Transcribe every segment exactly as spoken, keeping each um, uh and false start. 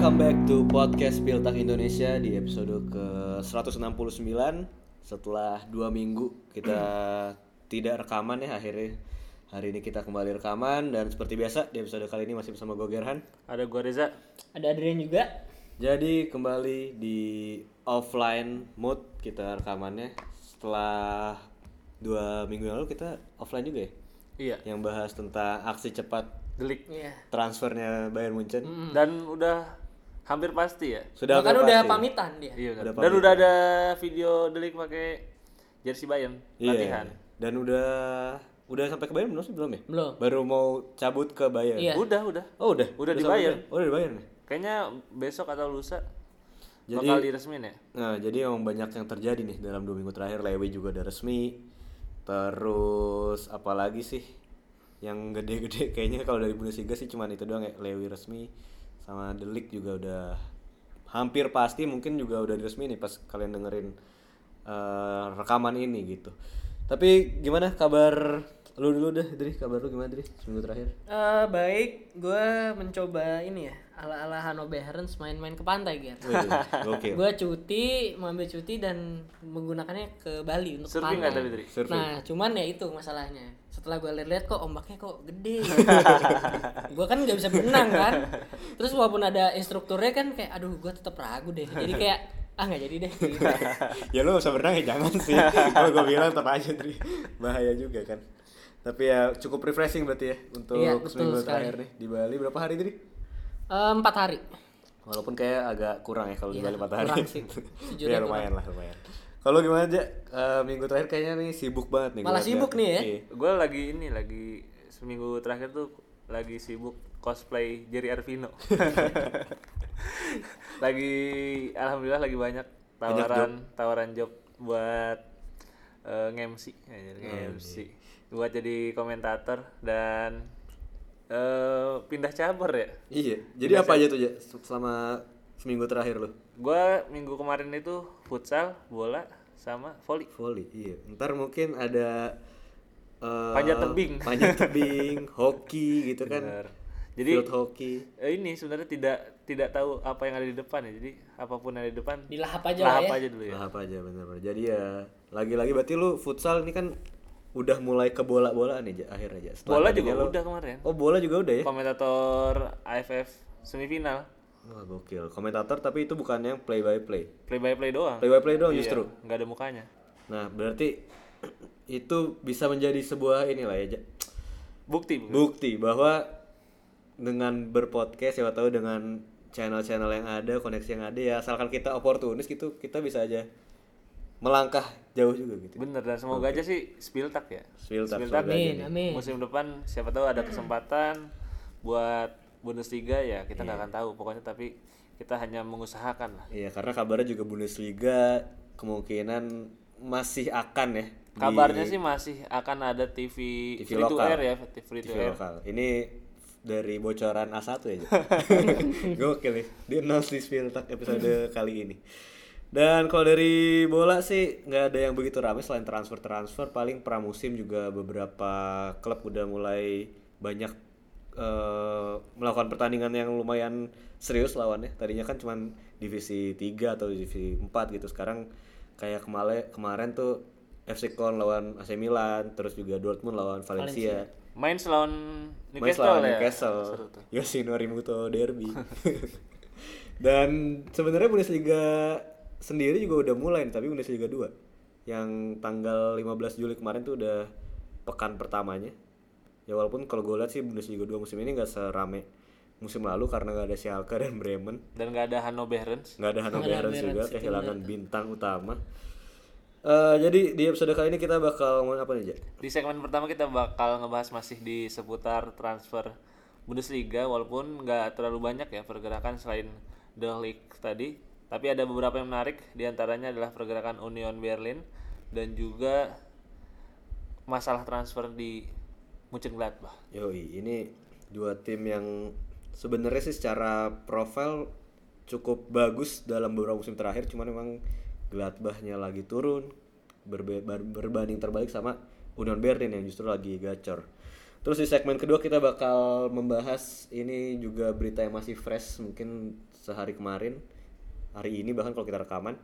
welcome back to podcast Piltak Indonesia di episode ke seratus enam puluh sembilan. Setelah dua minggu kita tidak rekaman ya, akhirnya hari ini kita kembali rekaman. Dan seperti biasa di episode kali ini masih bersama gue Gerhan. Ada gue Reza. Ada Adrian juga. Jadi kembali di offline mode kita rekamannya. Setelah dua minggu yang lalu kita offline juga ya. Iya. Yang bahas tentang aksi cepat Delik. Iya. transfernya Bayern Munchen. Mm. Dan udah hampir pasti ya. Sudah Bahkan hampir udah pasti. pamitan dia. Iya. Udah Dan pamit. udah ada video Delik pakai jersey Bayern Iya. latihan. Dan udah udah sampai ke Bayern belum sih belum ya? Belum. Baru mau cabut ke Bayern. Iya. Udah, udah. Oh udah. Udah di sampai Bayern. Bayern. Oh udah di Bayern nih. Kayaknya besok atau lusa Jadi- bakal diresmin ya. Nah jadi emang banyak yang terjadi nih dalam dua minggu terakhir. Lewe juga udah resmi. Terus apalagi sih yang gede-gede kayaknya kalau dari Bundesliga sih cuman itu doang ya. Lewe resmi sama De Ligt juga udah hampir pasti, mungkin juga udah diresmi nih pas kalian dengerin eh, rekaman ini gitu. Tapi gimana kabar lu dulu deh, Dri? Kabar lu gimana, Dri? Seminggu terakhir? Eh, baik, gue mencoba ini ya, ala-ala Hannoverens main-main ke pantai, Ger. Wih, gokil. Gue cuti, mau ambil cuti dan menggunakannya ke Bali untuk Surfing pantai. nggak tapi, Dri? Surfing. Nah, cuman ya itu masalahnya. Setelah gue lihat-lihat kok ombaknya kok gede. Gue kan nggak bisa berenang kan. Terus walaupun ada instrukturnya kan kayak, aduh, gue tetap ragu deh. Jadi kayak ah nggak jadi deh. Gitu. Ya lu gak usah berenang ya jangan sih. Kalau gue bilang tetap aja, Dri. Bahaya juga kan. Tapi ya cukup refreshing berarti ya untuk Iya, betul seminggu sekali. terakhir nih di Bali. Berapa hari, Dri? Eh, empat hari. Walaupun kayak agak kurang ya kalau di Iya, Bali empat hari. kurang sih. Ya Sejujurnya lumayan lah, lumayan. Kalau gimana aja? Eh, minggu terakhir kayaknya nih sibuk banget nih. Malah gua sibuk lihat. nih ya. Iya. Gue lagi ini lagi seminggu terakhir tuh lagi sibuk cosplay Jerry Arvino. Lagi alhamdulillah lagi banyak tawaran tawaran job buat uh, nge-M C, ya, jadi nge-M C. Buat jadi komentator dan uh, pindah cabur ya. Iya. Jadi apa aja tuh, Ja? Selama seminggu terakhir lu? Gua minggu kemarin itu futsal, bola sama volley. Volley. Iya. Ntar mungkin ada eh, Panjat tebing. panjat tebing, hoki gitu kan. Bener. Jadi Field hoki. eh, ini sebenarnya tidak tidak tahu apa yang ada di depan ya. Jadi apapun yang ada di depan Dilahap aja lah lahap ya. aja dulu ya. Lah apa aja benar-benar. Jadi ya lagi-lagi berarti lu futsal ini kan udah mulai ke bola-bolaan nih, Ja, akhirnya aja. Bola juga udah kemarin. Oh, bola juga udah ya? Komentator A F F semifinal. Wah, gokil. Komentator tapi itu bukan yang play by play. Play by play doang. Play by play doang Iya, justru. nggak ada mukanya. Nah, berarti itu bisa menjadi sebuah inilah ya, Ja. Bukti, bukti. Bukti bahwa dengan berpodcast ya tahu dengan channel-channel yang ada, koneksi yang ada ya asalkan kita oportunis gitu, kita bisa aja melangkah jauh juga gitu. Bener, dan semoga aja sih Spiltak ya. Spiltak, Spiltak semoga aja Amin, nih. amin. musim depan siapa tahu ada kesempatan buat Bundesliga ya, kita nggak Iya. akan tahu pokoknya, tapi kita hanya mengusahakan lah. Iya, karena kabarnya juga Bundesliga kemungkinan masih akan ya. di Kabarnya sih masih akan ada T V, T V free to lokal. air ya, free T to V air. lokal. Ini dari bocoran A satu ya. Ja? Gokil nih. Dia announce di Spiltak episode kali ini. Dan kalau dari bola sih nggak ada yang begitu ramai selain transfer-transfer, paling pramusim juga beberapa klub udah mulai banyak eh, melakukan pertandingan yang lumayan serius lawannya. Tadinya kan cuman divisi tiga atau divisi empat gitu. Sekarang kayak kemarin kemarin tuh F C Köln lawan A C Milan, terus juga Dortmund lawan Valencia. Main selawan Main Newcastle lawan ya. Newcastle. Seru tuh. Yoshinori Muto Derby. Dan sebenarnya Bundesliga sendiri juga udah mulai, tapi Bundesliga dua yang tanggal lima belas Juli kemarin tuh udah pekan pertamanya. Ya walaupun kalau gue lihat sih Bundesliga dua musim ini nggak serame musim lalu karena nggak ada Schalke dan Bremen, Dan nggak ada Hannoverens. nggak ada Hannover Hannover juga, itu kehilangan bintang utama. Eh, jadi di episode kali ini kita bakal ngomongin apa nih, Ja? Di segmen pertama kita bakal ngebahas masih di seputar transfer Bundesliga, walaupun nggak terlalu banyak ya pergerakan selain The League tadi, tapi ada beberapa yang menarik. Di antaranya adalah pergerakan Union Berlin dan juga masalah transfer di Mönchengladbach. Yoi, ini dua tim yang sebenarnya sih secara profil cukup bagus dalam beberapa musim terakhir, cuman memang Gladbach-nya lagi turun berbe- ber- berbanding terbalik sama Union Berlin yang justru lagi gacor. Terus di segmen kedua kita bakal membahas ini juga berita yang masih fresh, mungkin sehari kemarin, hari ini bahkan kalau kita rekaman,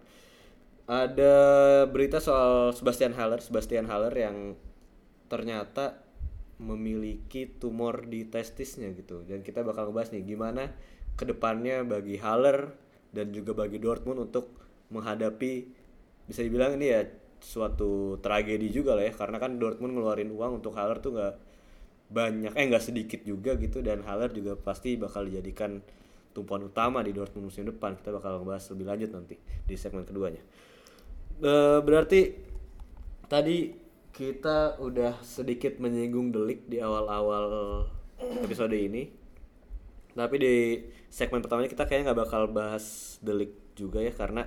ada berita soal Sebastian Haller, Sebastian Haller yang ternyata memiliki tumor di testisnya gitu. Dan kita bakal ngebahas nih gimana kedepannya bagi Haller dan juga bagi Dortmund untuk menghadapi, bisa dibilang ini ya suatu tragedi juga lah ya, karena kan Dortmund ngeluarin uang untuk Haller tuh nggak banyak, eh nggak sedikit juga gitu, dan Haller juga pasti bakal dijadikan tumpuan utama di Dortmund musim depan. Kita bakal ngebahas lebih lanjut nanti di segmen keduanya. E, berarti tadi kita udah sedikit menyinggung De Ligt di awal-awal episode ini, tapi di segmen pertamanya kita kayaknya nggak bakal bahas De Ligt juga ya, karena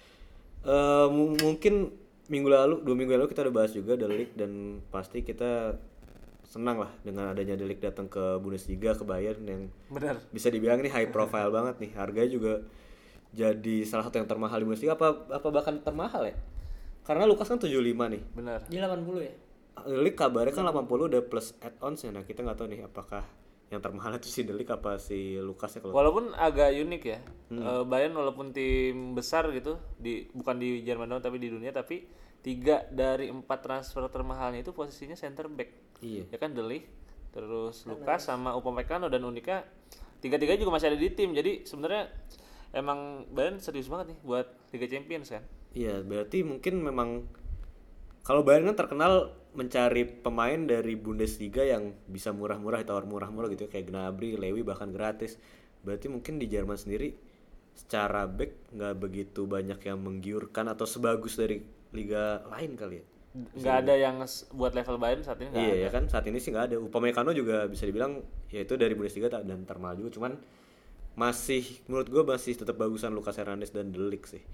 e, m- mungkin minggu lalu, dua minggu lalu kita udah bahas juga De Ligt, dan pasti kita senang lah dengan adanya De Ligt datang ke Bundesliga, ke Bayern yang Benar. bisa dibilang ini high profile banget nih. Harganya juga jadi salah satu yang termahal di Bundesliga, apa apa bahkan termahal ya. Karena Lukas kan tujuh puluh lima nih. Benar. Dia delapan puluh ya? De Ligt kabarnya kan delapan puluh udah plus add-ons-nya. Nah, kita nggak tahu nih apakah yang termahal itu si De Ligt apa si Lukasnya kalau. Walaupun agak unik ya. Hmm. Uh, Bayern walaupun tim besar gitu, di bukan di Jerman doang tapi di dunia, tapi tiga dari empat transfer termahalnya itu posisinya center back. Iya. Ya kan De Ligt, terus Lukas sama Upamecano, dan uniknya tiga-tiga juga masih ada di tim. Jadi sebenarnya emang Bayern serius banget nih buat Liga Champions kan. Iya, berarti mungkin memang kalau Bayern kan terkenal mencari pemain dari Bundesliga yang bisa murah-murah, ditawar murah-murah gitu kayak Gnabry, Lewy bahkan gratis. Berarti mungkin di Jerman sendiri secara back nggak begitu banyak yang menggiurkan atau sebagus dari liga lain kali ya. Nggak ada yang buat level Bayern saat ini. Iya ada. Ya kan, saat ini sih nggak ada. Upamecano juga bisa dibilang ya itu dari Bundesliga dan terkenal juga, cuman masih menurut gue masih tetap bagusan Lucas Hernandez dan De Ligt sih.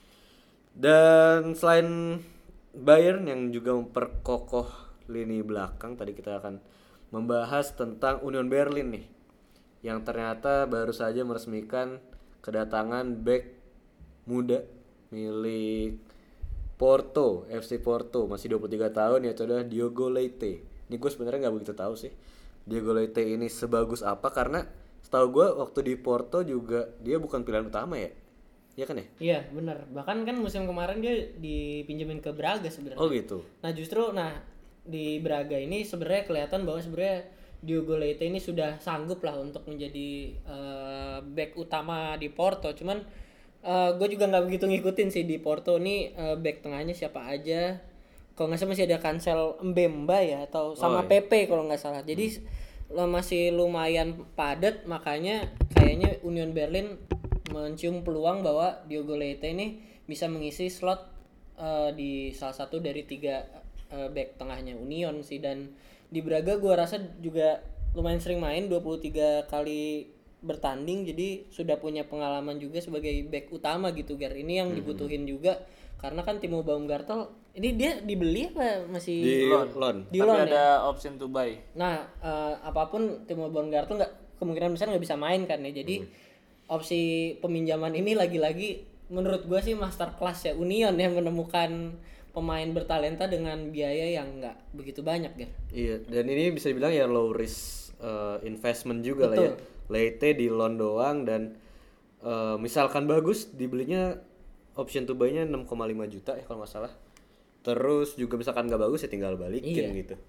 Dan selain Bayern yang juga memperkokoh lini belakang, tadi kita akan membahas tentang Union Berlin nih, yang ternyata baru saja meresmikan kedatangan bek muda milik Porto, F C Porto, masih dua puluh tiga tahun, yaitu adalah Diogo Leite. Ini gue sebenarnya nggak begitu tahu sih Diogo Leite ini sebagus apa, karena setahu gue waktu di Porto juga dia bukan pilihan utama ya. Iya kan ya? Iya benar. Bahkan kan musim kemarin dia dipinjemin ke Braga sebenarnya. Oh gitu. Nah justru nah di Braga ini sebenarnya kelihatan bahwa sebenarnya Diogo Leite ini sudah sanggup lah untuk menjadi uh, back utama di Porto. Cuman uh, gue juga nggak begitu ngikutin sih di Porto nih uh, back tengahnya siapa aja. Kalau nggak salah masih ada Cancel Mbemba ya, atau sama oh, iya. Pepe kalau nggak salah. Jadi hmm. masih lumayan padat, makanya kayaknya Union Berlin mencium peluang bahwa Diogo Leite ini bisa mengisi slot uh, di salah satu dari tiga uh, back tengahnya Union sih. Dan di Braga gue rasa juga lumayan sering main, dua puluh tiga kali bertanding, jadi sudah punya pengalaman juga sebagai back utama gitu Gar. Ini yang dibutuhin hmm. juga, karena kan Timo Baumgartel ini dia dibeli apa masih di loan, loan. Di tapi loan, ada ya? Option to buy. Nah uh, apapun Timo Baumgartel nggak, kemungkinan besar nggak bisa main kan ya, jadi hmm. opsi peminjaman ini lagi-lagi menurut gue sih master class ya Union yang menemukan pemain bertalenta dengan biaya yang nggak begitu banyak ya. Iya, dan ini bisa dibilang ya low risk uh, investment juga. Betul. Lah ya. Leite di loan doang, dan uh, misalkan bagus dibelinya option to buy-nya enam koma lima juta ya kalau nggak salah. Terus juga misalkan nggak bagus ya tinggal balikin iya. gitu.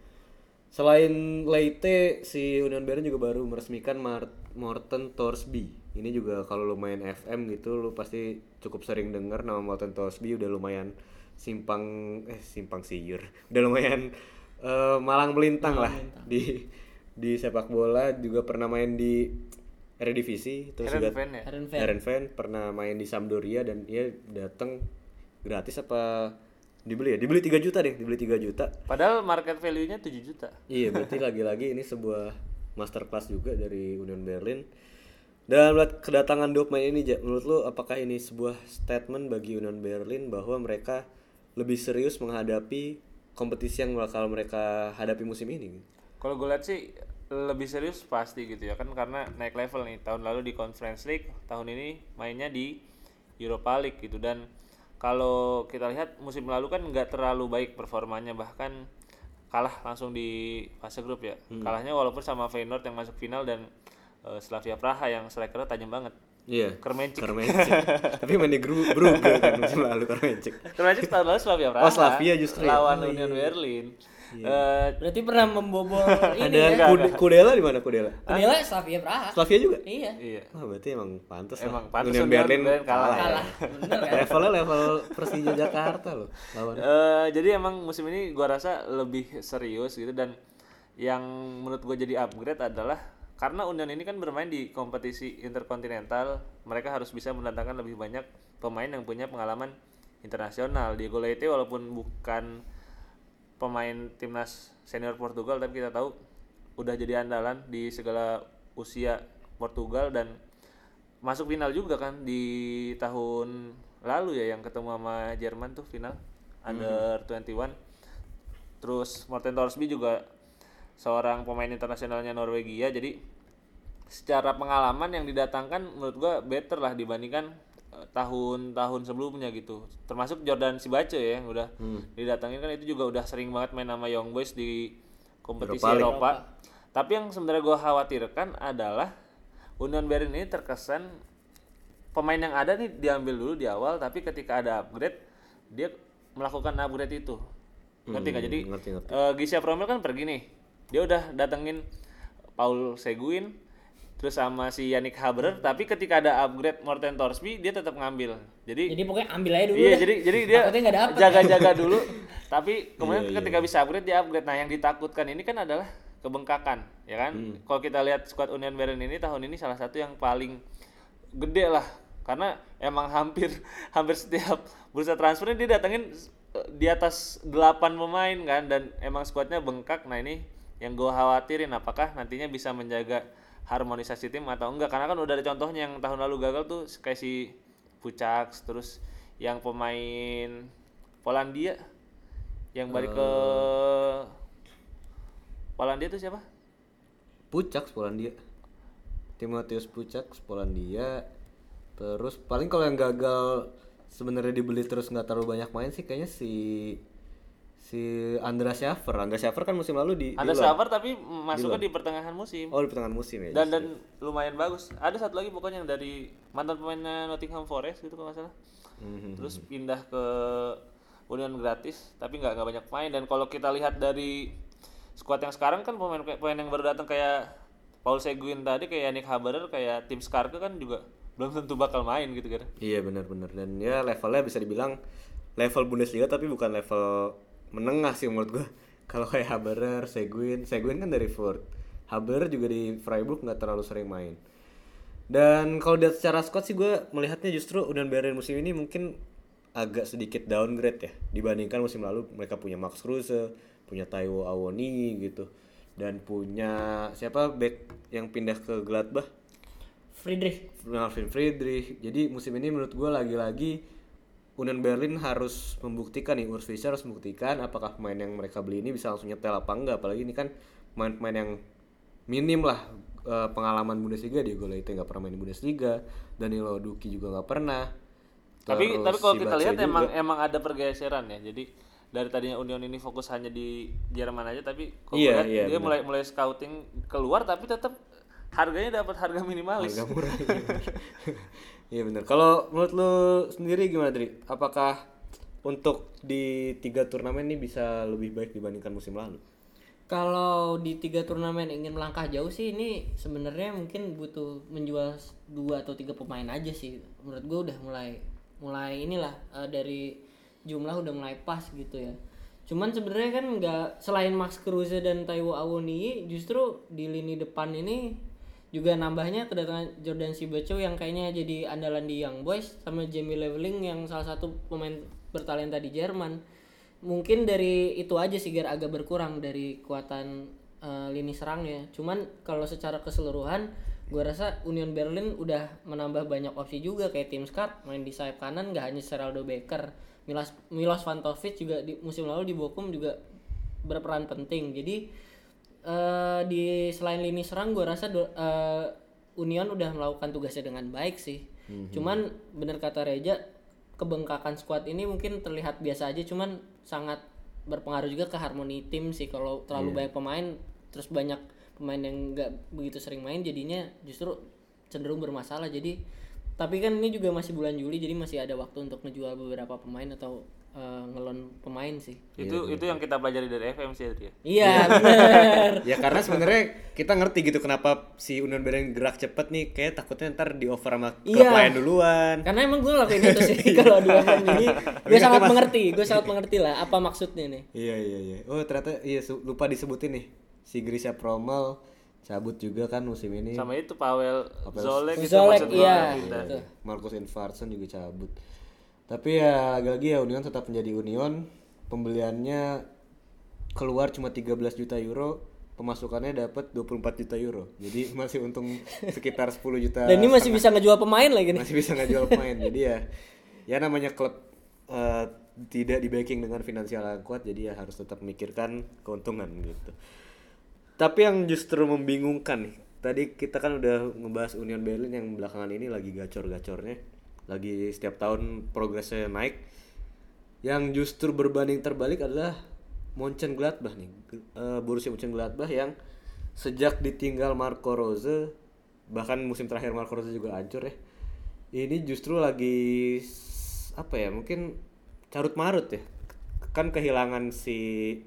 Selain Leite, si Union Berlin juga baru meresmikan Mar- Morten Thorsby. Ini juga kalau lu main F M gitu, lu pasti cukup sering denger nama Morten Thorsby. Udah lumayan simpang eh simpang siur. Udah lumayan uh, malang melintang malang lah melintang. di di sepak bola. Juga pernah main di Eredivisie, terus juga Heerenveen, pernah main di Sampdoria, dan dia datang gratis apa dibeli ya? Dibeli tiga juta deh, dibeli tiga juta. Padahal market value-nya tujuh juta. Iya, berarti lagi-lagi ini sebuah masterclass juga dari Union Berlin. Dan melihat kedatangan dua pemain ini, menurut lo apakah ini sebuah statement bagi Union Berlin bahwa mereka lebih serius menghadapi kompetisi yang bakal mereka hadapi musim ini? Kalau gue lihat sih lebih serius pasti gitu ya kan, karena naik level nih. Tahun lalu di Conference League, tahun ini mainnya di Europa League gitu. Dan kalau kita lihat musim lalu kan nggak terlalu baik performanya, bahkan kalah langsung di fase grup ya. Hmm. Kalahnya walaupun sama Feyenoord yang masuk final, dan uh, Slavia Praha yang strikernya tajam banget. Iya. Kermencik. Kermencik. Tapi main di grup Brugge kan musim lalu Kermencik. Kermencik tahun lalu Slavia Praha. Oh, Slavia justru. Lawan Oh, Union iya. Berlin. Eh, Berarti pernah membobol ini Ada ya. Kude- Kudela di mana Kudela? Kudela Slavia Praha. Slavia juga? Iya. iya. Oh, berarti emang pantas lah. Emang pantas Union Union Berlin Berlin kalah. kalah. Kalah. Ya. Bener kan? Levelnya level Persija Jakarta loh lawan. Eh, jadi emang musim ini gua rasa lebih serius gitu, dan yang menurut gua jadi upgrade adalah karena Union ini kan bermain di kompetisi interkontinental, mereka harus bisa mendatangkan lebih banyak pemain yang punya pengalaman internasional. Diego Leite walaupun bukan pemain timnas senior Portugal, tapi kita tahu udah jadi andalan di segala usia Portugal dan masuk final juga kan di tahun lalu ya, yang ketemu sama Jerman tuh final under dua puluh satu. Terus Morten Thorsby juga seorang pemain internasionalnya Norwegia, jadi secara pengalaman yang didatangkan menurut gua better lah dibandingkan eh, tahun-tahun sebelumnya gitu. Termasuk Jordan Sibace ya yang udah didatangin kan, itu juga udah sering banget main sama Young Boys di kompetisi Europa League. Eropa. Tapi yang sebenarnya gua khawatirkan adalah Union Berlin ini terkesan pemain yang ada nih diambil dulu di awal, tapi ketika ada upgrade dia melakukan upgrade itu. Ngerti nggak? Hmm, Jadi ngerti, ngerti. eh, Gisha Promel kan pergi nih, dia udah datengin Paul Seguin terus sama si Yannick Haberer, tapi ketika ada upgrade Morten Thorsby dia tetap ngambil. Jadi Jadi pokoknya ambil aja dulu. iya, dah. jadi jadi dia Takutnya nggak dapet. jaga-jaga dulu, tapi kemudian Iya, iya. ketika bisa upgrade dia upgrade. Nah, yang ditakutkan ini kan adalah kebengkakan, ya kan? Hmm. Kalau kita lihat squad Union Berlin ini tahun ini salah satu yang paling gede lah, karena emang hampir hampir setiap bursa transfernya dia datengin eh, di atas delapan pemain kan, dan emang squadnya bengkak. Nah, ini yang gue khawatirin, apakah nantinya bisa menjaga harmonisasi tim atau enggak, karena kan udah ada contohnya yang tahun lalu gagal tuh kayak si Pucaks, terus yang pemain Polandia yang balik ke Polandia tuh siapa? Pucaks Polandia. Timotheus Pucaks Polandia. Terus paling kalau yang gagal sebenarnya dibeli terus nggak terlalu banyak main sih kayaknya si si Andreas Schaffer. Andreas Schaffer kan musim lalu di Ada di luar. Sabar tapi masuknya di pertengahan musim. Oh, di pertengahan musim ya. dan justru. dan lumayan bagus. Ada satu lagi pokoknya yang dari mantan pemainnya Nottingham Forest gitu kalau nggak salah. Mhm. Terus pindah ke Union gratis tapi nggak nggak banyak main. Dan kalau kita lihat dari skuad yang sekarang kan pemain pemain yang baru datang kayak Paul Seguin tadi, kayak Yannick Haberer, kayak Tim Skarke kan juga belum tentu bakal main gitu kan. Iya benar-benar, dan ya levelnya bisa dibilang level Bundesliga tapi bukan level menengah sih menurut gua. Kalau kayak Haberer, Seguin, Seguin kan dari Furt. Haberer juga di Freiburg nggak terlalu sering main. Dan kalau lihat secara squad sih gua melihatnya justru Union Berlin musim ini mungkin agak sedikit downgrade ya dibandingkan musim lalu. Mereka punya Max Kruse, punya Taiwo Awoniyi gitu, dan punya siapa back yang pindah ke Gladbach, Friedrich. Marvin Friedrich. Jadi musim ini menurut gue lagi-lagi Union Berlin harus membuktikan nih, Urs Fischer harus membuktikan apakah pemain yang mereka beli ini bisa langsung nyetel apa enggak. Apalagi ini kan pemain-pemain yang minim lah eh, pengalaman Bundesliga. Diego Leite nggak pernah main di Bundesliga, Danilo Duki juga nggak pernah. Tapi Terus tapi kalau si kita Batse lihat juga. emang emang ada pergeseran ya. Jadi dari tadinya Union ini fokus hanya di Jerman aja, tapi kalau Iya, lihat iya, dia benar. mulai mulai scouting keluar, tapi tetap harganya dapat harga minimalis. Harga murah. Iya bener. Iya benar. Kalau menurut lu sendiri gimana, Dri? Apakah untuk di tiga turnamen ini bisa lebih baik dibandingkan musim lalu? Kalau di tiga turnamen ingin melangkah jauh sih, ini sebenarnya mungkin butuh menjual dua atau tiga pemain aja sih. Menurut gue udah mulai mulai inilah eh, dari jumlah udah mulai pas gitu ya. Cuman sebenarnya kan nggak, selain Max Kruse dan Taiwo Awoniyi, justru di lini depan ini juga nambahnya kedatangan Jordan Sibacho yang kayaknya jadi andalan di Young Boys, sama Jamie Leveling yang salah satu pemain bertalenta di Jerman. Mungkin dari itu aja sih Gar, agak berkurang dari kekuatan uh, lini serangnya. Cuman kalau secara keseluruhan gue rasa Union Berlin udah menambah banyak opsi juga, kayak Tim Skarke main di sayap kanan, nggak hanya Seraldo Becker, Milos Milos Vantovic juga di musim lalu di Bochum juga berperan penting. Jadi Uh, di selain lini serang gue rasa do, uh, Union udah melakukan tugasnya dengan baik sih. Mm-hmm. Cuman bener kata Reja, kebengkakan skuad ini mungkin terlihat biasa aja, cuman sangat berpengaruh juga ke harmoni tim sih. Kalau terlalu yeah. banyak pemain, terus banyak pemain yang nggak begitu sering main, jadinya justru cenderung bermasalah. Jadi Tapi kan ini juga masih bulan Juli, jadi masih ada waktu untuk ngejual beberapa pemain atau uh, ngelon pemain sih. Itu itu yang kita pelajari dari F M sih ya. Iya, benar. Ya karena sebenarnya kita ngerti gitu kenapa si Union Berlin gerak cepet nih, kayak takutnya ntar di over sama klub Iya. lain duluan. Karena emang gue ngelakuin itu sih kalau dua pemain ini. Gue sangat mengerti, gue sangat mengerti lah apa maksudnya nih. Iya iya iya. Oh ternyata iya su- lupa disebutin nih. Si Grisha Promel cabut juga kan musim ini. Sama itu Pavel Zolek itu Zolek, maksud iya. gua kita. Betul. Marcus Infarson juga cabut. Tapi ya lagi-lagi ya Union tetap menjadi Union. Pembeliannya keluar cuma tiga belas juta euro, pemasukannya dapat dua puluh empat juta euro. Jadi masih untung sekitar sepuluh juta. Dan ini masih bisa ngejual pemain lagi nih. Masih bisa ngejual pemain. Jadi ya ya namanya klub uh, tidak di backing dengan finansial yang kuat, jadi ya harus tetap memikirkan keuntungan gitu. Tapi yang justru membingungkan nih, tadi kita kan udah ngebahas Union Berlin yang belakangan ini lagi gacor-gacornya, lagi setiap tahun progresnya naik. Yang justru berbanding terbalik adalah Mönchengladbach nih, uh, Borussia Mönchengladbach yang sejak ditinggal Marco Rose, bahkan musim terakhir Marco Rose juga hancur ya. Ini justru lagi apa ya, mungkin carut marut ya. Kan kehilangan si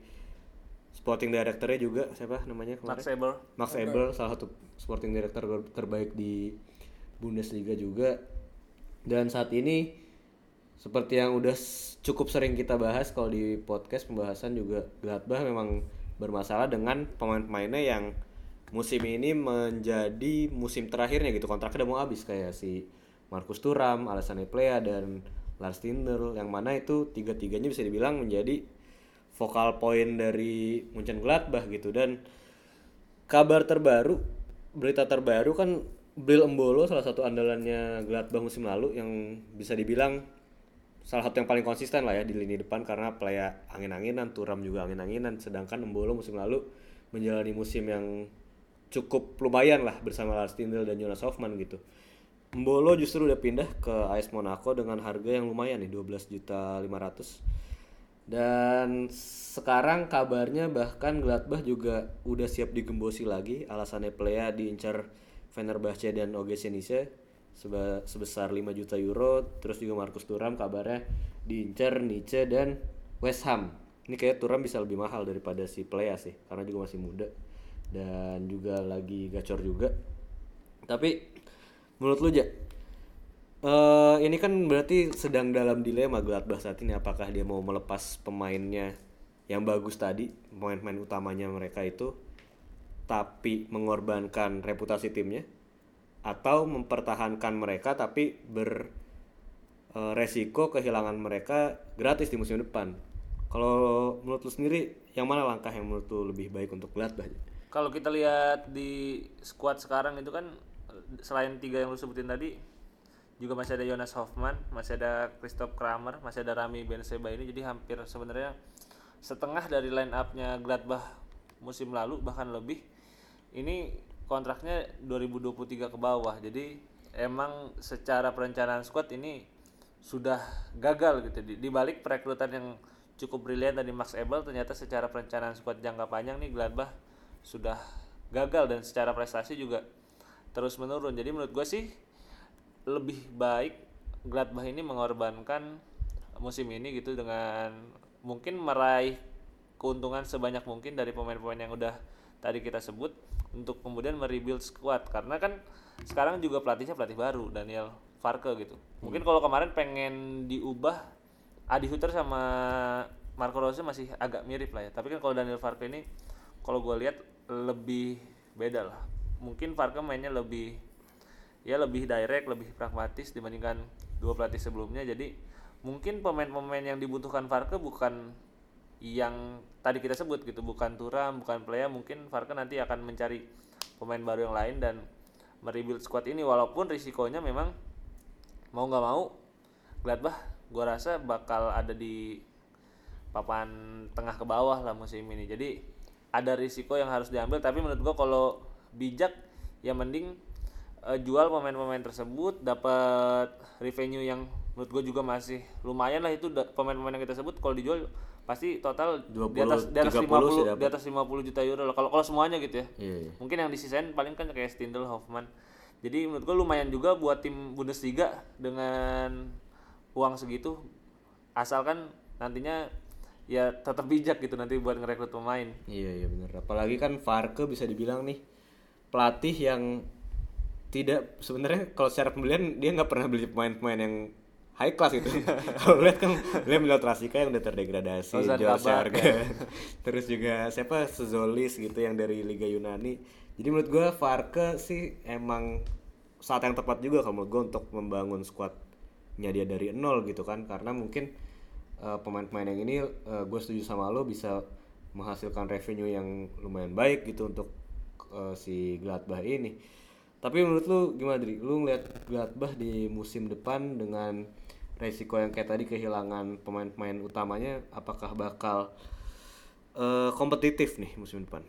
sporting director-nya juga, siapa namanya kemarin? Max Eber. Max Eber, salah satu sporting director terbaik di Bundesliga juga. Dan saat ini seperti yang udah cukup sering kita bahas kalau di podcast pembahasan juga, Gladbach memang bermasalah dengan pemain-pemainnya yang musim ini menjadi musim terakhirnya gitu, kontraknya udah mau habis, kayak si Markus Thuram, Alassane Plea dan Lars Stindl, yang mana itu tiga-tiganya bisa dibilang menjadi vokal point dari Mönchengladbach gitu. Dan kabar terbaru, berita terbaru kan Bril Embolo, salah satu andalannya Gladbach musim lalu, yang bisa dibilang salah satu yang paling konsisten lah ya di lini depan karena Plea angin-anginan, Thuram juga angin-anginan, sedangkan Embolo musim lalu menjalani musim yang cukup lumayan lah bersama Lars Stindl dan Jonas Hofmann gitu. Embolo justru udah pindah ke A S Monaco dengan harga yang lumayan nih, dua belas juta lima ratus. Dan sekarang kabarnya bahkan Gladbach juga udah siap digembosi lagi. Alasannya Plea diincar Fenerbahce dan O G C Nice seba- sebesar lima juta euro. Terus juga Markus Thuram kabarnya diincar Nice dan West Ham. Ini kayak Thuram bisa lebih mahal daripada si Plea sih, karena juga masih muda dan juga lagi gacor juga. Tapi menurut lu, Ja, Uh, ini kan berarti sedang dalam dilema Gladbach saat ini, apakah dia mau melepas pemainnya yang bagus tadi, pemain-pemain utamanya mereka itu, tapi mengorbankan reputasi timnya, atau mempertahankan mereka tapi beresiko uh, kehilangan mereka gratis di musim depan. Kalau menurut lu sendiri, yang mana langkah yang menurut lu lebih baik untuk Gladbach? Kalau kita lihat di squad sekarang itu kan, selain tiga yang lu sebutin tadi, juga masih ada Jonas Hofmann, masih ada Christoph Kramer, masih ada Rami Benzema ini, jadi hampir sebenarnya setengah dari line up-nya Gladbach musim lalu, bahkan lebih. Ini kontraknya dua ribu dua puluh tiga ke bawah. Jadi emang secara perencanaan squad ini sudah gagal gitu. Di, di balik perekrutan yang cukup brilian dari Max Eber, ternyata secara perencanaan squad jangka panjang nih Gladbach sudah gagal, dan secara prestasi juga terus menurun. Jadi menurut gue sih lebih baik Gladbach ini mengorbankan musim ini gitu, dengan mungkin meraih keuntungan sebanyak mungkin dari pemain-pemain yang udah tadi kita sebut, untuk kemudian merebuild squad. Karena kan sekarang juga pelatihnya pelatih baru, Daniel Farke gitu. Mungkin kalau kemarin pengen diubah, Adi Hutter sama Marco Rose masih agak mirip lah ya, tapi kan kalau Daniel Farke ini kalau gue lihat lebih beda lah. Mungkin Farke mainnya lebih ya lebih direct, lebih pragmatis dibandingkan dua pelatih sebelumnya. Jadi mungkin pemain-pemain yang dibutuhkan Farke bukan yang tadi kita sebut gitu, bukan Thuram, bukan Plea. Mungkin Farke nanti akan mencari pemain baru yang lain dan merebuild squad ini, walaupun risikonya memang mau nggak mau Gladbach gua rasa bakal ada di papan tengah ke bawah lah musim ini. Jadi ada risiko yang harus diambil, tapi menurut gua kalau bijak ya mending Uh, jual pemain-pemain tersebut, dapat revenue yang menurut gue juga masih lumayan lah. Itu da- pemain-pemain yang kita sebut kalau dijual pasti total dua puluh, di atas di atas tiga puluh lima puluh sih di atas lima puluh juta euro lah kalau kalau semuanya gitu ya. Iya, iya. Mungkin yang disisain paling kan kayak Stindl, Hofmann. Jadi menurut gue lumayan juga buat tim Bundesliga dengan uang segitu, asalkan nantinya ya tetap bijak gitu nanti buat ngerekrut pemain. Iya iya benar. Apalagi kan Farke bisa dibilang nih pelatih yang tidak sebenarnya kalau secara pembelian dia nggak pernah beli pemain-pemain yang high class gitu. Kalau lihat kan dia melihat Rasika yang udah terdegradasi, Ozan Joel Kabak, Serge. Terus juga siapa Sezolis gitu yang dari Liga Yunani. Jadi menurut gue Farke sih emang saat yang tepat juga kalau menurut gue untuk membangun squadnya dia dari nol gitu kan, karena mungkin uh, pemain-pemain yang ini uh, gue setuju sama lo bisa menghasilkan revenue yang lumayan baik gitu untuk uh, si Gladbach ini. Tapi menurut lu gimana Dri? Lu ngeliat Gladbach di musim depan dengan resiko yang kayak tadi kehilangan pemain-pemain utamanya, apakah bakal uh, kompetitif nih musim depan?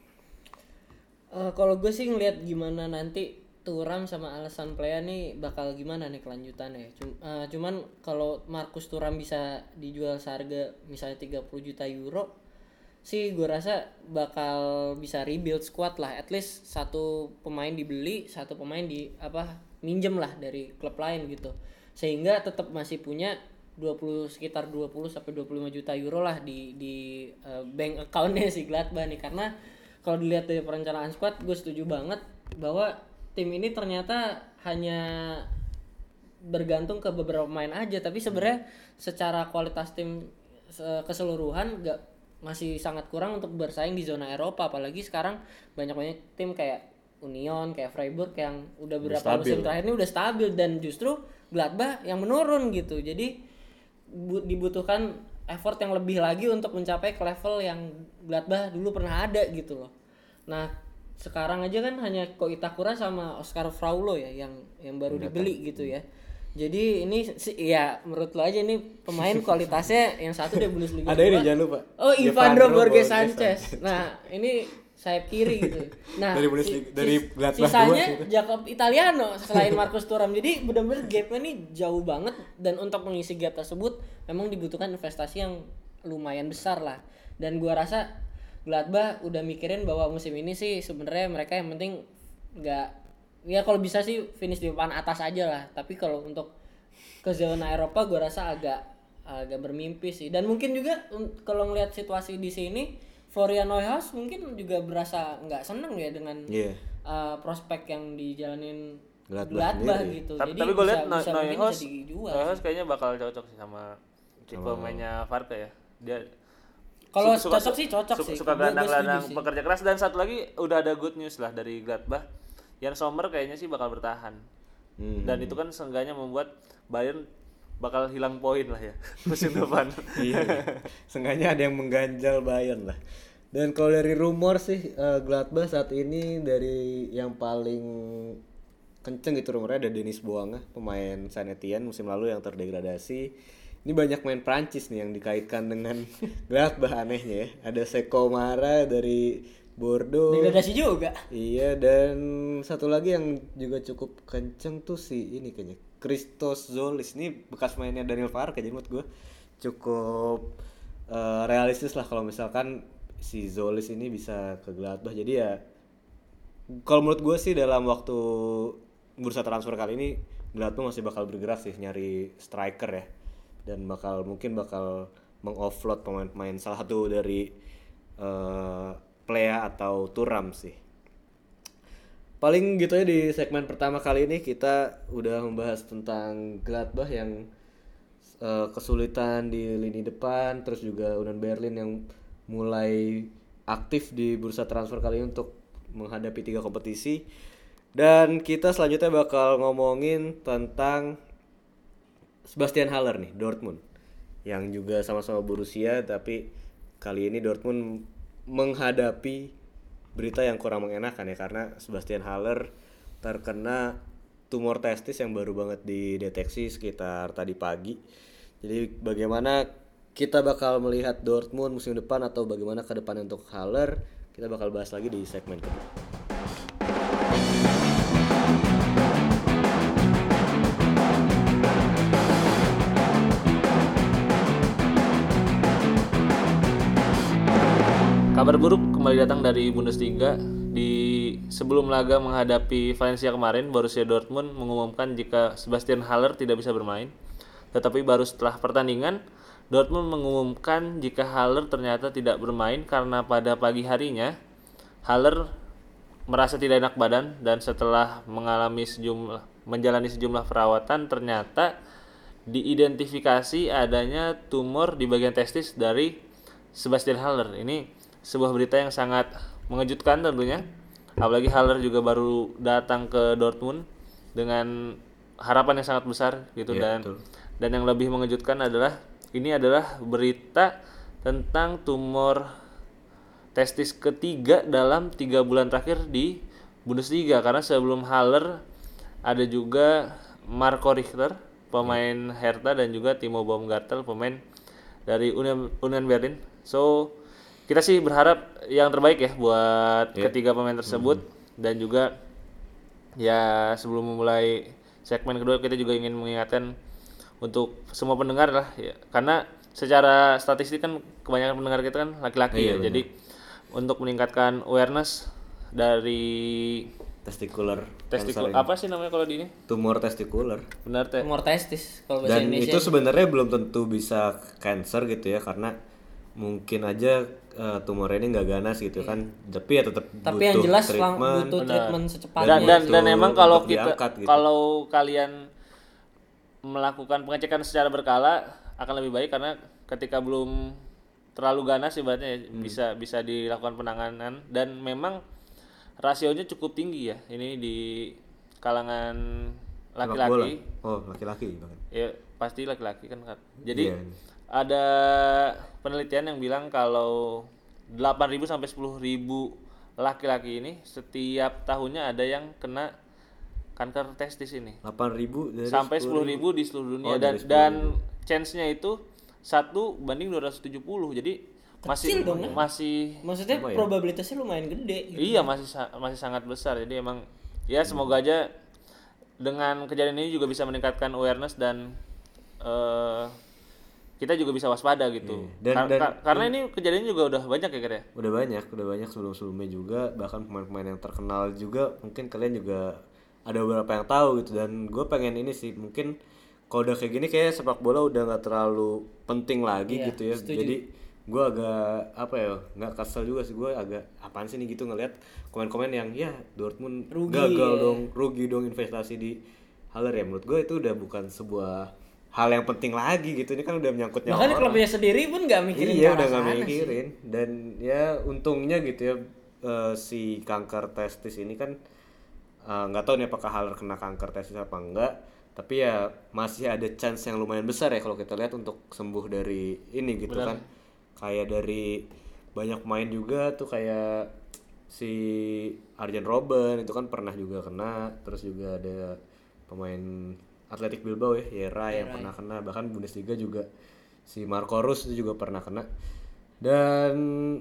Uh, kalau gue sih ngeliat gimana nanti Thuram sama Alassane Plea nih bakal gimana nih kelanjutannya. Cum- uh, cuman kalau Marcus Thuram bisa dijual seharga misalnya tiga puluh juta euro sih gue rasa bakal bisa rebuild squad lah. At least satu pemain dibeli, satu pemain di apa minjem lah dari klub lain gitu. Sehingga tetap masih punya dua puluh sekitar dua puluh sampai dua puluh lima juta euro lah di di uh, bank account-nya si Gladbach nih. Karena kalau dilihat dari perencanaan squad, gue setuju banget bahwa tim ini ternyata hanya bergantung ke beberapa pemain aja, tapi sebenarnya secara kualitas tim keseluruhan gak, masih sangat kurang untuk bersaing di zona Eropa. Apalagi sekarang banyak-banyak tim kayak Union, kayak Freiburg yang udah beberapa musim terakhir ini udah stabil, dan justru Gladbach yang menurun gitu. Jadi bu- dibutuhkan effort yang lebih lagi untuk mencapai ke level yang Gladbach dulu pernah ada gitu loh. Nah sekarang aja kan hanya Ko Itakura sama Oscar Fraulo ya yang yang baru dibeli gitu ya. Jadi ini ya menurut lo aja ini pemain kualitasnya yang satu dia Bundesliga. Ada ini jangan lupa. Oh, Ivandro Borges Sanchez. Nah, ini sayap kiri gitu. Nah, dari Bundesliga, si, dari si, Gladbach sisanya dua sih. Jacob Italiano selain Marcus Thuram. Jadi benar-benar gapnya nih jauh banget, dan untuk mengisi gap tersebut memang dibutuhkan investasi yang lumayan besar lah. Dan gua rasa Gladbach udah mikirin bahwa musim ini sih sebenarnya mereka yang penting nggak, ya kalau bisa sih finish di papan atas aja lah. Tapi kalau untuk ke zona Eropa gue rasa agak agak bermimpi sih. Dan mungkin juga um, kalau ngelihat situasi di sini, Florian Neuhaus mungkin juga berasa nggak seneng ya dengan yeah. uh, prospek yang dijalanin Gladbach Gladbach sendiri. gitu. Tapi, Jadi tapi gue bisa, lihat bisa mungkin Neuhaus, bisa dijual. Neuhaus kayaknya bakal cocok sih sama tipe Sama- mainnya Farke ya. Dia Kalau su- suka- cocok sih cocok suka, sih. Suka Gua- gua gelandang-gelandang setuju sih. pekerja keras. Dan satu lagi udah ada good news lah dari Gladbach. Jan Sommer kayaknya sih bakal bertahan. Hmm. Dan itu kan seenggaknya membuat Bayern bakal hilang poin lah ya musim depan. Iya. Seenggaknya ada yang mengganjal Bayern lah. Dan kalau dari rumor sih uh, Gladbach saat ini dari yang paling kenceng gitu rumornya ada Denis Bouanga, pemain Saint Etienne musim lalu yang terdegradasi. Ini banyak main Prancis nih yang dikaitkan dengan Gladbach anehnya ya. Ada Seko Mara dari Bordeaux. Degradasi juga. Iya, dan satu lagi yang juga cukup kenceng tuh si ini kayaknya Christos Zolis. Ini bekas mainnya Daniel Farke, jadi menurut gue cukup uh, realistis lah kalau misalkan si Zolis ini bisa ke Gladbach. Jadi ya kalau menurut gue sih dalam waktu bursa transfer kali ini Gladbach masih bakal bergerak sih nyari striker ya, dan bakal mungkin bakal mengoffload pemain-pemain salah satu dari uh, Plea atau Thuram sih. Paling gitu ya di segmen pertama kali ini kita udah membahas tentang Gladbach yang uh, kesulitan di lini depan, terus juga Union Berlin yang mulai aktif di bursa transfer kali ini untuk menghadapi tiga kompetisi. Dan kita selanjutnya bakal ngomongin tentang Sebastian Haller nih, Dortmund, yang juga sama-sama Borussia, tapi kali ini Dortmund menghadapi berita yang kurang mengenakan ya, karena Sebastian Haller terkena tumor testis yang baru banget dideteksi sekitar tadi pagi. Jadi bagaimana kita bakal melihat Dortmund musim depan atau bagaimana ke depan untuk Haller, kita bakal bahas lagi di segmen kedua. Kabar buruk kembali datang dari Bundesliga di sebelum laga menghadapi Valencia kemarin, Borussia Dortmund mengumumkan jika Sebastian Haller tidak bisa bermain. Tetapi baru setelah pertandingan, Dortmund mengumumkan jika Haller ternyata tidak bermain karena pada pagi harinya Haller merasa tidak enak badan, dan setelah mengalami sejumlah menjalani sejumlah perawatan ternyata diidentifikasi adanya tumor di bagian testis dari Sebastian Haller. Ini sebuah berita yang sangat mengejutkan tentunya. Apalagi Haller juga baru datang ke Dortmund dengan harapan yang sangat besar gitu. Ya, dan betul. dan yang lebih mengejutkan adalah ini adalah berita tentang tumor testis ketiga dalam tiga bulan terakhir di Bundesliga, karena sebelum Haller ada juga Marco Richter, pemain Hertha, dan juga Timo Baumgartel, pemain dari Union, Union Berlin. So kita sih berharap yang terbaik ya buat Yeah. ketiga pemain tersebut. Mm-hmm. Dan juga ya sebelum memulai segmen kedua kita juga ingin mengingatkan untuk semua pendengar lah ya, karena secara statistik kan kebanyakan pendengar kita kan laki-laki. Iya, ya. benar. Jadi untuk meningkatkan awareness dari Testicular testikul cancer ini. apa sih namanya kalau di ini? Tumor testikuler. Benar teh. Tumor testis kalau bahasa Dan Indonesia. itu sebenarnya belum tentu bisa cancer gitu ya, karena mungkin aja uh, tumor ini nggak ganas gitu kan, tapi ya tetap Tapi butuh yang jelas lang- treatment. butuh Benar. treatment secepatnya. Dan dan dan Untuk- emang kalau untuk kita diangkat gitu. kalau kalian melakukan pengecekan secara berkala akan lebih baik, karena ketika belum terlalu ganas ibaratnya ya, Hmm. bisa bisa dilakukan penanganan, dan memang rasionya cukup tinggi ya ini di kalangan Sepak laki-laki. bola. Oh, laki-laki bahkan. Ya pasti laki-laki kan. Kak. Jadi Iya. ada penelitian yang bilang kalau delapan ribu sampai sepuluh ribu laki-laki ini setiap tahunnya ada yang kena kanker testis ini. delapan ribu dari Sampai sepuluh ribu di seluruh dunia. Oh, dan dari sepuluh dan ribu. chance-nya itu satu banding dua ratus tujuh puluh. Jadi masih Kecil dong, ya? masih Maksudnya Lumayan. probabilitasnya lumayan gede gitu. iya masih sa- masih sangat besar. Jadi emang ya semoga aja dengan kejadian ini juga bisa meningkatkan awareness dan eh, kita juga bisa waspada gitu. Iya. Dan- Kar- dan- kar- karena ini kejadian juga udah banyak ya kira. Udah banyak, udah banyak sebelum-sebelumnya juga, bahkan pemain-pemain yang terkenal juga mungkin kalian juga ada beberapa yang tahu gitu. Dan gue pengen ini sih, mungkin kalau udah kayak gini kayak sepak bola udah nggak terlalu penting lagi Iya, gitu ya. setuju. Jadi gue agak apa ya, nggak kesel juga sih, gue agak apaan sih nih gitu ngelihat komen-komen yang ya Dortmund Rugi, gagal ya. dong, rugi dong investasi di Haller ya. Menurut gue itu udah bukan sebuah hal yang penting lagi gitu. Ini kan udah menyangkut nyawa Bahkan orang. klubnya sendiri pun nggak mikirin Iya ke udah arah nggak sana sih. mikirin. Dan ya untungnya gitu ya, eh, si kanker testis ini kan eh, nggak tahu nih apakah Haller kena kanker testis apa enggak, tapi ya masih ada chance yang lumayan besar ya kalau kita lihat untuk sembuh dari ini gitu. Benar. Kan kayak dari banyak pemain juga tuh, kayak si Arjen Robben itu kan pernah juga kena, terus juga ada pemain Athletic Bilbao ya Yera yang pernah kena, bahkan Bundesliga juga si Marco Reus itu juga pernah kena. Dan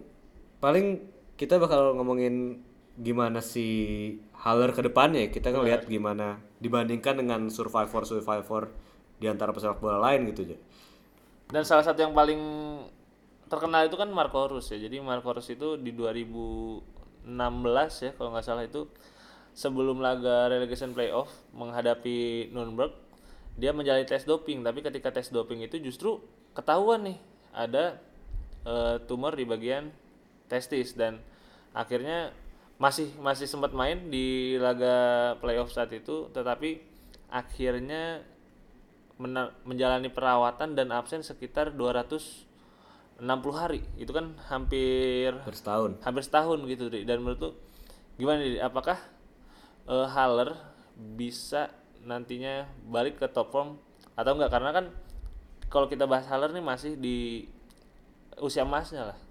paling kita bakal ngomongin gimana si Haller ke depannya. Kita ngelihat gimana dibandingkan dengan survivor-survivor di antara pesepak bola lain gitu aja. Dan salah satu yang paling terkenal itu kan Marco Reus ya. Jadi Marco Reus itu di dua ribu enam belas ya kalau nggak salah, itu sebelum laga relegation playoff menghadapi Nuremberg, dia menjalani tes doping. Tapi ketika tes doping itu justru ketahuan nih ada e, tumor di bagian testis, dan akhirnya masih masih sempat main di laga playoff saat itu, tetapi akhirnya mena- menjalani perawatan dan absen sekitar dua ratus enam puluh hari. Itu kan hampir Hampir setahun. hampir setahun gitu, Ri. Dan menurut lu gimana nih, apakah uh, Haller bisa nantinya balik ke top form atau enggak? Karena kan kalau kita bahas Haller nih masih di usia emasnya lah.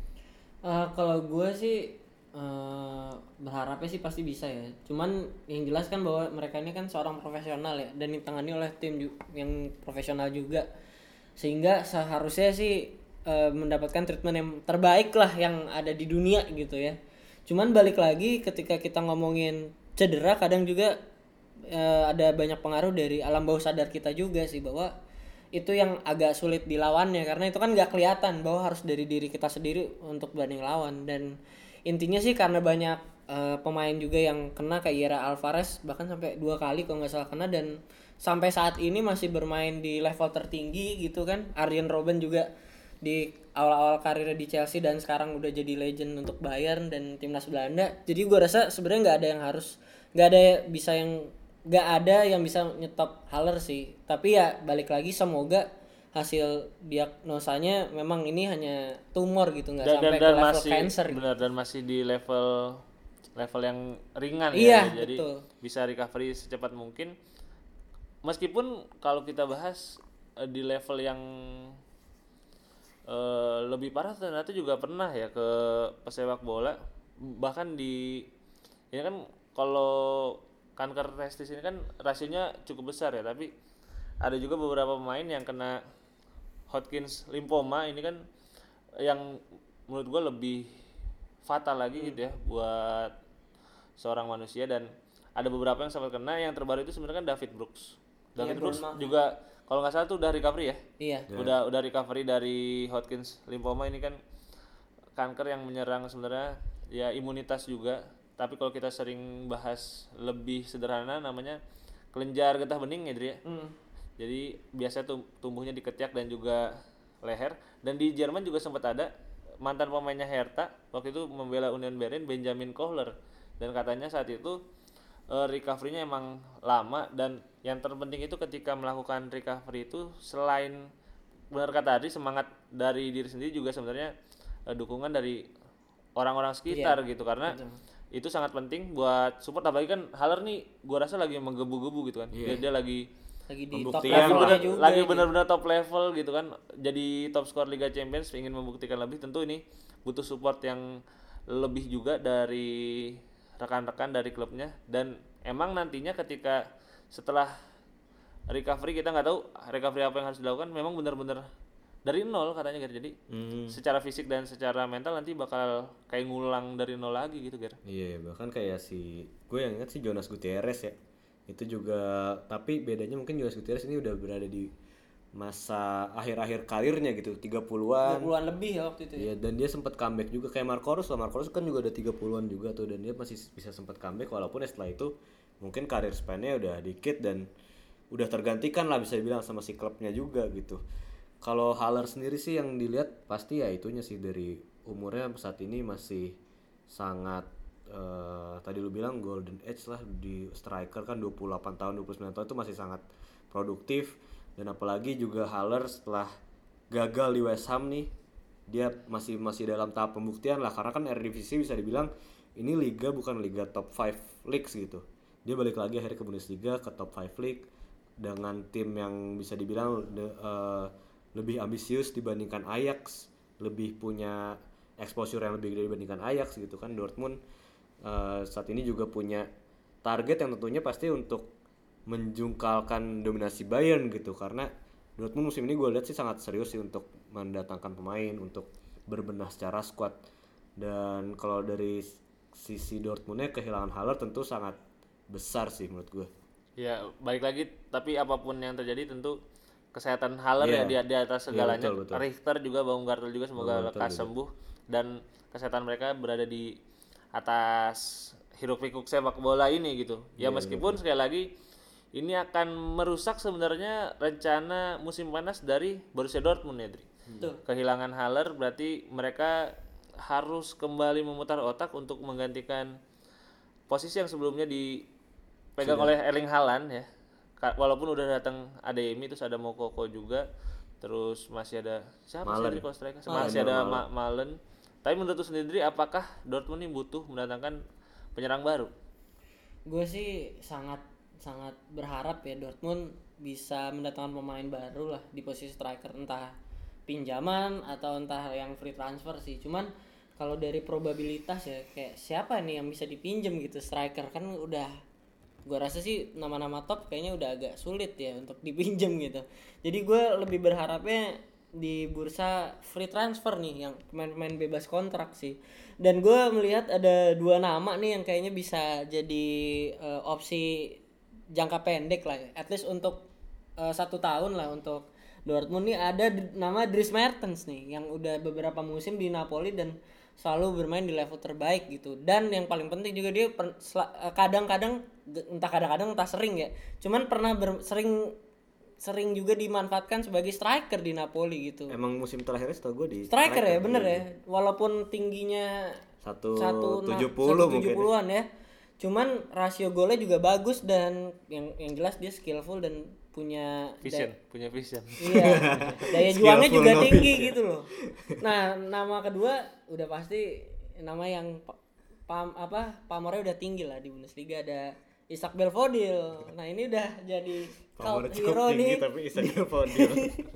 Eh, kalau gue sih eh, berharapnya sih pasti bisa ya. Cuman yang jelas kan bahwa mereka ini kan seorang profesional ya, dan ditangani oleh tim ju- yang profesional juga, sehingga seharusnya sih eh, mendapatkan treatment yang terbaik lah yang ada di dunia gitu ya. Cuman balik lagi ketika kita ngomongin cedera, kadang juga eh, ada banyak pengaruh dari alam bawah sadar kita juga sih, bahwa itu yang agak sulit dilawannya, karena itu kan nggak kelihatan bahwa harus dari diri kita sendiri untuk berani lawan. Dan intinya sih karena banyak uh, pemain juga yang kena kayak Yera Alvarez bahkan sampai dua kali kalau nggak salah kena dan sampai saat ini masih bermain di level tertinggi gitu kan. Arjen Robben juga di awal-awal karirnya di Chelsea dan sekarang udah jadi legend untuk Bayern dan timnas Belanda. Jadi gue rasa sebenarnya nggak ada yang harus nggak ada bisa yang nggak ada yang bisa nyetop Haller sih. Tapi ya balik lagi semoga hasil diagnosanya memang ini hanya tumor gitu nggak dan, sampai dan, ke dan level masih, cancer gitu. Benar dan masih di level level yang ringan Iya, ya. Jadi betul. bisa recovery secepat mungkin. Meskipun kalau kita bahas uh, di level yang uh, lebih parah ternyata juga pernah ya ke pesepak bola. Bahkan di ini kan kalau kanker testis ini kan rasionya cukup besar ya, tapi ada juga beberapa pemain yang kena Hodgkin's lymphoma ini kan yang menurut gue lebih fatal lagi hmm. gitu ya buat seorang manusia, dan ada beberapa yang sempat kena. Yang terbaru itu sebenarnya kan David Brooks. David Iya, Brooks Bournemouth. juga kalau nggak salah tuh udah recovery ya. Iya. Udah udah recovery dari Hodgkin's lymphoma. Ini kan kanker yang menyerang sebenarnya ya imunitas juga. Tapi kalau kita sering bahas lebih sederhana namanya kelenjar getah bening ya, Dri ya. Hmm. Jadi biasa tuh tumbuhnya di ketiak dan juga leher. Dan di Jerman juga sempat ada mantan pemainnya Hertha waktu itu membela Union Berlin, Benjamin Kohler, dan katanya saat itu uh, recovery-nya emang lama. Dan yang terpenting itu ketika melakukan recovery itu selain benar kata Adri semangat dari diri sendiri juga sebenarnya uh, dukungan dari orang-orang sekitar Iya, gitu, karena betul. itu sangat penting buat support. Apalagi kan Haller nih gua rasa lagi menggebu-gebu gitu kan. Iya. Dia, dia lagi Lagi di top Pembuktian lagi level bener, juga lagi gitu. benar-benar top level gitu kan, jadi top skor Liga Champions, ingin membuktikan lebih. Tentu ini butuh support yang lebih juga dari rekan-rekan dari klubnya. Dan emang nantinya ketika setelah recovery, kita nggak tahu recovery apa yang harus dilakukan, memang benar-benar dari nol katanya Ger. Jadi Hmm. secara fisik dan secara mental nanti bakal kayak ngulang dari nol lagi gitu Ger. Iya, bahkan kayak si gue yang ingat sih Jonas Gutierrez ya. Itu juga, tapi bedanya mungkin Jonas Gutierrez ini udah berada di masa akhir-akhir karirnya gitu, tiga puluhan. dua puluhan lebih ya waktu itu. Ya. Iya, dan dia sempat comeback juga kayak Marco Reus. Marco Reus kan juga udah tiga puluhan juga tuh, dan dia masih bisa sempat comeback walaupun ya setelah itu mungkin karir span-nya udah dikit dan udah tergantikan lah bisa dibilang sama si klubnya juga gitu. Kalau Haller sendiri sih yang dilihat pasti ya itunya sih, dari umurnya saat ini masih sangat uh, tadi lu bilang golden age lah di striker kan, dua puluh delapan tahun, dua puluh sembilan tahun itu masih sangat produktif. Dan apalagi juga Haller setelah gagal di West Ham nih, dia masih masih dalam tahap pembuktian lah, karena kan Eredivisie bisa dibilang ini liga bukan liga top lima leagues gitu. Dia balik lagi akhirnya ke Bundesliga, ke top lima league dengan tim yang bisa dibilang de, uh, lebih ambisius dibandingkan Ajax, lebih punya exposure yang lebih gede dibandingkan Ajax gitu kan. Dortmund uh, saat ini juga punya target yang tentunya pasti untuk menjungkalkan dominasi Bayern gitu, karena Dortmund musim ini gue lihat sih sangat serius sih untuk mendatangkan pemain, untuk berbenah secara squad. Dan kalau dari sisi Dortmundnya kehilangan Haller tentu sangat besar sih menurut gue. Ya balik lagi, tapi apapun yang terjadi tentu kesehatan Haller yeah. ya di, di atas segalanya. Yeah, betul, betul. Richter juga, Baumgartel juga semoga lekas sembuh dan kesehatan mereka berada di atas hiruk pikuk sepak bola ini gitu. Ya yeah, meskipun betul. Sekali lagi ini akan merusak sebenarnya rencana musim panas dari Borussia Dortmund ya, Dri. Betul. Kehilangan Haller berarti mereka harus kembali memutar otak untuk menggantikan posisi yang sebelumnya dipegang Sudah. oleh Erling Haaland ya. Walaupun udah datang Adeyemi, terus ada Moukoko juga, terus masih ada siapa sih kalau striker? Masih ada Ma- Malen. Tapi menurut lu sendiri apakah Dortmund ini butuh mendatangkan penyerang baru? Gue sih sangat sangat berharap ya Dortmund bisa mendatangkan pemain baru lah di posisi striker, entah pinjaman atau entah yang free transfer sih. Cuman kalau dari probabilitas ya kayak siapa nih yang bisa dipinjam gitu, striker kan udah gue rasa sih nama-nama top kayaknya udah agak sulit ya untuk dipinjam gitu. Jadi gue lebih berharapnya di bursa free transfer nih, yang pemain-pemain bebas kontrak sih. Dan gue melihat ada dua nama nih yang kayaknya bisa jadi uh, opsi jangka pendek lah, at least untuk uh, satu tahun lah untuk Dortmund nih. Ada d- nama Dries Mertens nih yang udah beberapa musim di Napoli dan selalu bermain di level terbaik gitu. Dan yang paling penting juga dia per, sel, kadang-kadang entah kadang-kadang entah sering ya, cuman pernah ber, sering sering juga dimanfaatkan sebagai striker di Napoli gitu. Emang musim terakhirnya setahu gue di Striker, striker ya, bener ya. Walaupun tingginya satu tujuh puluh an ya. Cuman rasio golnya juga bagus dan yang yang jelas dia skillful dan punya vision, daya, punya vision. Iya. Daya juangnya juga tinggi gitu loh. Nah, nama kedua udah pasti nama yang pam apa pamornya udah tinggi lah di Bundesliga, ada Isaac Belfodil. Nah, ini udah jadi cult hero nih. Tapi Isaac Belfodil.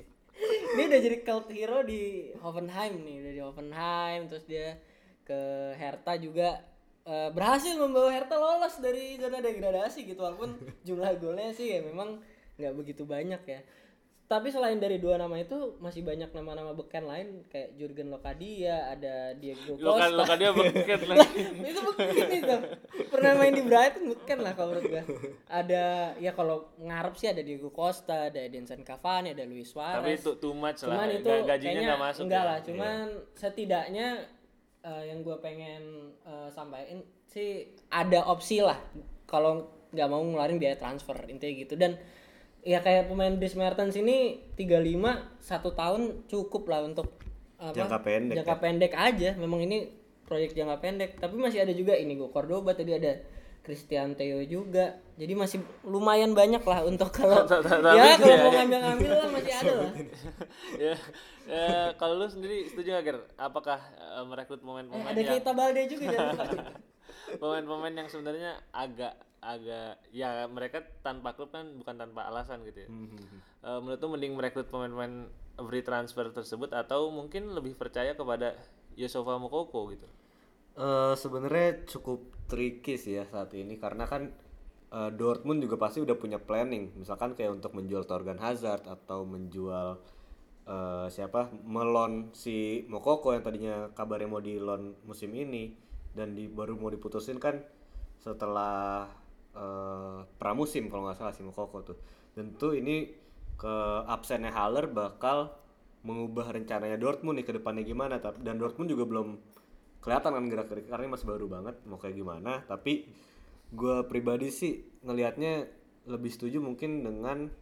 Ini udah jadi cult hero di Hoffenheim nih, udah di Hoffenheim, terus dia ke Hertha juga uh, berhasil membawa Hertha lolos dari zona degradasi gitu, walaupun jumlah golnya sih ya memang nggak begitu banyak ya. Tapi selain dari dua nama itu masih banyak nama-nama beken lain kayak Jurgen Locadia, ada Diego Costa. Locadia beken lagi. Itu beken itu. Pernah main di Brighton beken lah kalau menurut gua. Ada ya kalau ngarep sih ada Diego Costa, ada Edinson Cavani, ada Luis Suarez. Tapi itu too much cuman lah. Itu gajinya nggak masuk. Enggak ya. lah, cuman yeah. setidaknya uh, yang gua pengen uh, sampaikan sih ada opsi lah kalau nggak mau ngeluarin biaya transfer intinya gitu. Dan ya kayak pemain Dries Mertens ini tiga puluh lima satu tahun cukup lah untuk apa, jangka pendek jangka ya? pendek aja. Memang ini proyek jangka pendek, tapi masih ada juga ini gue Cordoba, tadi ada Christian Theo juga, jadi masih lumayan banyak lah untuk kalau ya kalau mau ngambil-ngambil lah masih ada lah. ya, ya kalau lu sendiri setuju gak Ger? Apakah uh, merekrut pemain-pemain eh, ada yang Keita Balde juga jangan pemain-pemain yang sebenarnya agak agak ya mereka tanpa klub kan bukan tanpa alasan gitu ya. Mm-hmm. Uh, menurut lu mending merekrut pemain-pemain free transfer tersebut atau mungkin lebih percaya kepada Youssoufa Moukoko gitu? Uh, sebenarnya cukup tricky sih ya saat ini karena kan uh, Dortmund juga pasti udah punya planning, misalkan kayak untuk menjual Thorgan Hazard atau menjual uh, siapa melon si Moukoko yang tadinya kabarnya mau di loan musim ini dan di, baru mau diputusin kan setelah Uh, pramusim kalau nggak salah si Moukoko tuh. Tentu ini ke absennya Haller bakal mengubah rencananya Dortmund nih ke depannya gimana. Dan Dortmund juga belum kelihatan kan gerak-gerik karena masih baru banget mau kayak gimana. Tapi gue pribadi sih ngelihatnya lebih setuju mungkin dengan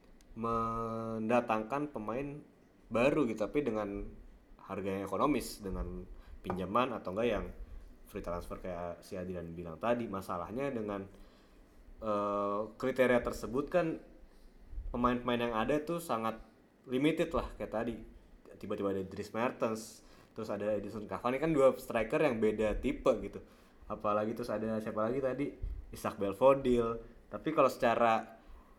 mendatangkan pemain baru gitu, tapi dengan harganya ekonomis, dengan pinjaman atau enggak yang free transfer kayak si Adrian bilang tadi. Masalahnya dengan Uh, kriteria tersebut kan pemain-pemain yang ada tuh sangat limited lah, kayak tadi tiba-tiba ada Dries Mertens, terus ada Edinson Cavani, kan dua striker yang beda tipe gitu. Apalagi terus ada siapa lagi tadi, Isaac Belfodil. Tapi kalau secara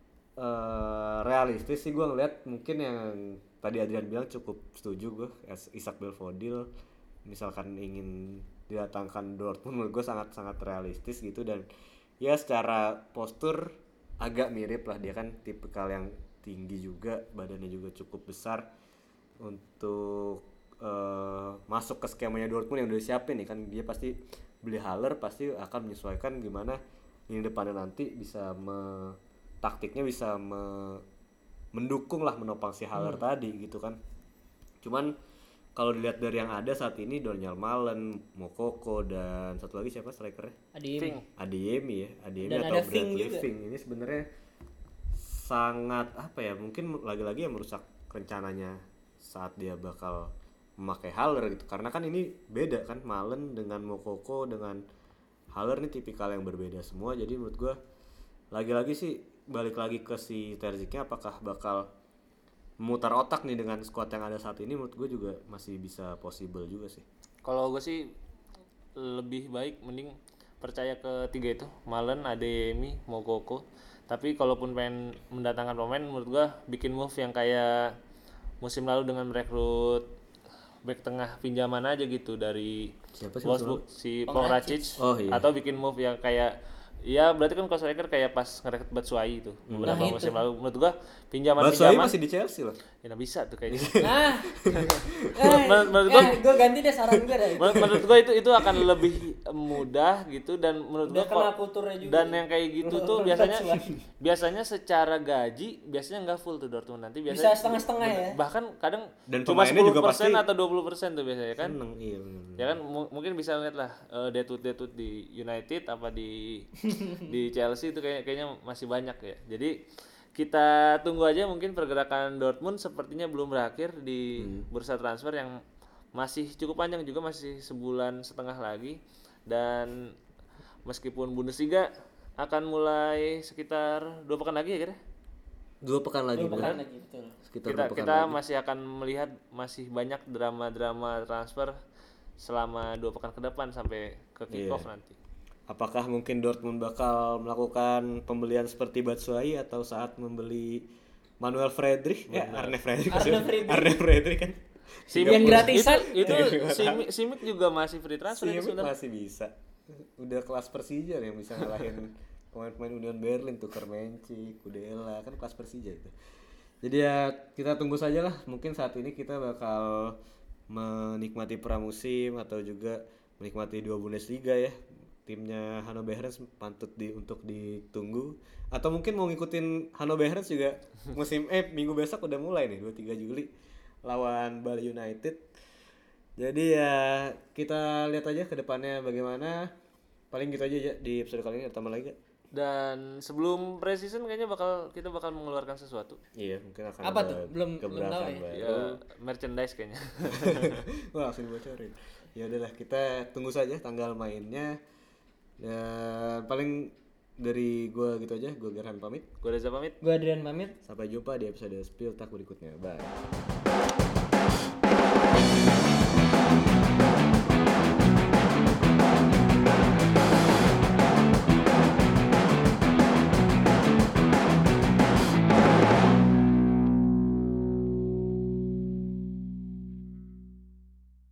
uh, realistis sih gue ngeliat mungkin yang tadi Adrian bilang cukup setuju gue, Isaac Belfodil misalkan ingin didatangkan Dortmund menurut gue sangat-sangat realistis gitu. Dan ya secara postur agak mirip lah, dia kan tipikal yang tinggi juga, badannya juga cukup besar untuk uh, masuk ke skemanya Dortmund yang udah disiapin nih kan. Dia pasti beli Haller pasti akan menyesuaikan gimana ini depannya nanti bisa me, taktiknya bisa me, mendukung lah menopang si Haller hmm. tadi gitu kan. Cuman kalau dilihat dari yang ada saat ini, Donyell Malen, Moukoko, dan satu lagi siapa strikernya? Adeyemi. Adeyemi ya, Adeyemi dan atau Bradley Fink. Ini sebenarnya sangat apa ya? Mungkin lagi-lagi yang merusak rencananya saat dia bakal memakai Haller gitu. Karena kan ini beda kan, Malen dengan Moukoko dengan Haller ini tipikal yang berbeda semua. Jadi menurut gue lagi-lagi sih balik lagi ke si Terzicnya, apakah bakal memutar otak nih dengan squad yang ada saat ini. Menurut gue juga masih bisa possible juga sih. Kalau gue sih lebih baik mending percaya ke tiga itu, Malen, Adeyemi, Moukoko. Tapi kalaupun pengen mendatangkan pemain, menurut gue bikin move yang kayak musim lalu dengan merekrut back tengah pinjaman aja gitu dari siapa sih Wolfsburg si Povracic, oh, iya. Atau bikin move yang kayak Iya, berarti kan kalau striker kayak pas ngerekrut Batshuayi itu beberapa Nah, itu. musim lalu. Menurut gua pinjaman Batshuayi pinjaman masih di Chelsea loh. ya nggak bisa tuh kayaknya. Nah, Menurut- menurut gua- eh, gue ganti deh saran gue deh. menurut, menurut gua itu itu akan lebih mudah gitu dan menurut Udah gua kenal kok- kulturnya juga. dan yang kayak gitu tuh Menurut biasanya Batshuayi. biasanya secara gaji biasanya nggak full tuh Dortmund nanti Bisa biasanya setengah-setengah ya. bahkan kadang Dan cuma pemainnya sepuluh juga persen pasti atau dua puluh persen tuh biasanya kan. Seneng, iya bener. Ya kan mu- mungkin bisa lihat lah uh, detut detut di United apa di di Chelsea itu kayak kayaknya masih banyak ya. Jadi kita tunggu aja, mungkin pergerakan Dortmund sepertinya belum berakhir di bursa transfer yang masih cukup panjang juga, masih sebulan setengah lagi, dan meskipun Bundesliga akan mulai sekitar dua pekan lagi ya kira. Dua pekan lagi Dua bener. pekan lagi betul. Sekitar Kita dua pekan kita lagi. masih akan melihat masih banyak drama-drama transfer selama dua pekan ke depan sampai ke kick off Iya. nanti. Apakah mungkin Dortmund bakal melakukan pembelian seperti Batshuayi atau saat membeli Manuel Friedrich? Ya, Arne Friedrich. Arne Friedrich. Arne Friedrich kan. Simic Yang gratisan. itu, itu Simic, Simic juga masih free transfer itu Simic sudah. masih bisa. Udah kelas Persija yang bisa ngalahin pemain-pemain Union Berlin tuh, Kermenci, Kudela, kan kelas Persija itu. Jadi ya kita tunggu saja lah. Mungkin saat ini kita bakal menikmati pramusim atau juga menikmati dua Bundesliga ya. Timnya Hanno Behrens pantut di untuk ditunggu, atau mungkin mau ngikutin Hanno Behrens juga musim eh minggu besok udah mulai nih dua puluh tiga Juli lawan Bali United. Jadi ya kita lihat aja ke depannya bagaimana. Paling gitu aja ya di episode kali ini, ada tambah lagi gak? Dan sebelum pre-season kayaknya bakal kita bakal mengeluarkan sesuatu. Iya, mungkin akan Apa ada tuh? Belum- belum gebrakan tahu ya? baru. Ya, merchandise kayaknya. Wah, langsung dibocorin. Ya udahlah, kita tunggu saja tanggal mainnya. Dan paling dari gua gitu aja, gua Gerhan pamit. Gue Reza pamit. Gue Adrian pamit. Sampai jumpa di episode Spill Talk berikutnya. Bye.